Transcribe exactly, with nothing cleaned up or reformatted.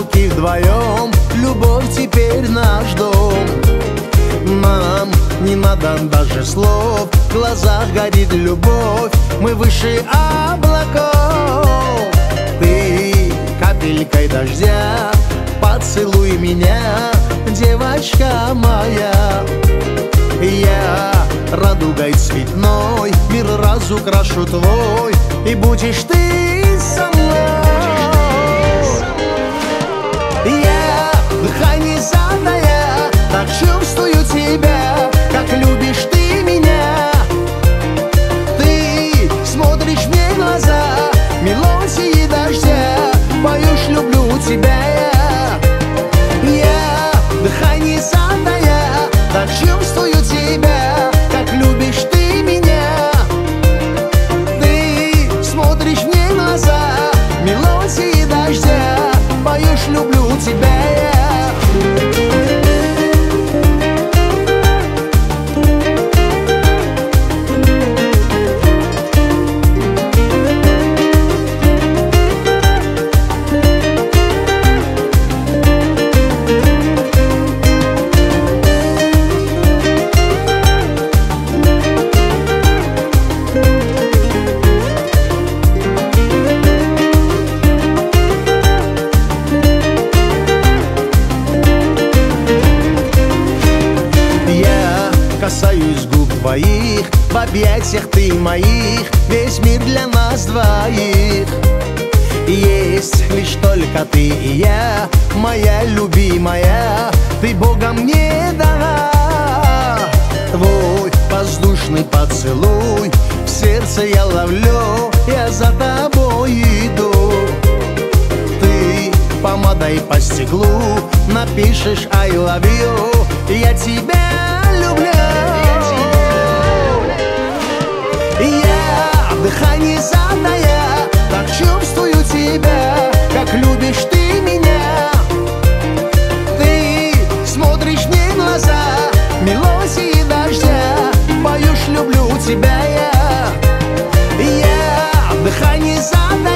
руки вдвоем, любовь теперь наш дом. Нам не надо даже слов, в глазах горит любовь, мы выше облаков. Ты капелькой дождя, поцелуй меня, девочка моя. Я радугой цветной мир разукрашу твой, и будешь ты со мной. Я дыхание задая, так чувствую тебя, как любишь ты меня. Ты смотришь мне в глаза, мелодии дождя, поешь люблю тебя я. Я дыхание задая, так чувствую тебя, как любишь ты меня. Ты смотришь мне в глаза, мелодии дождя, поешь люблю тебя я. Касаюсь губ твоих, в объятиях ты моих, весь мир для нас двоих. Есть лишь только ты и я, моя любимая, ты Богом мне дана. Твой воздушный поцелуй в сердце я ловлю, я за тобой иду. Ты помадой по стеклу напишешь I love you, я тебя люблю. Я дыхание задая, так чувствую тебя, как любишь ты меня. Ты смотришь мне в глаза, мелодии дождя, поешь люблю тебя я. Я дыхание задая,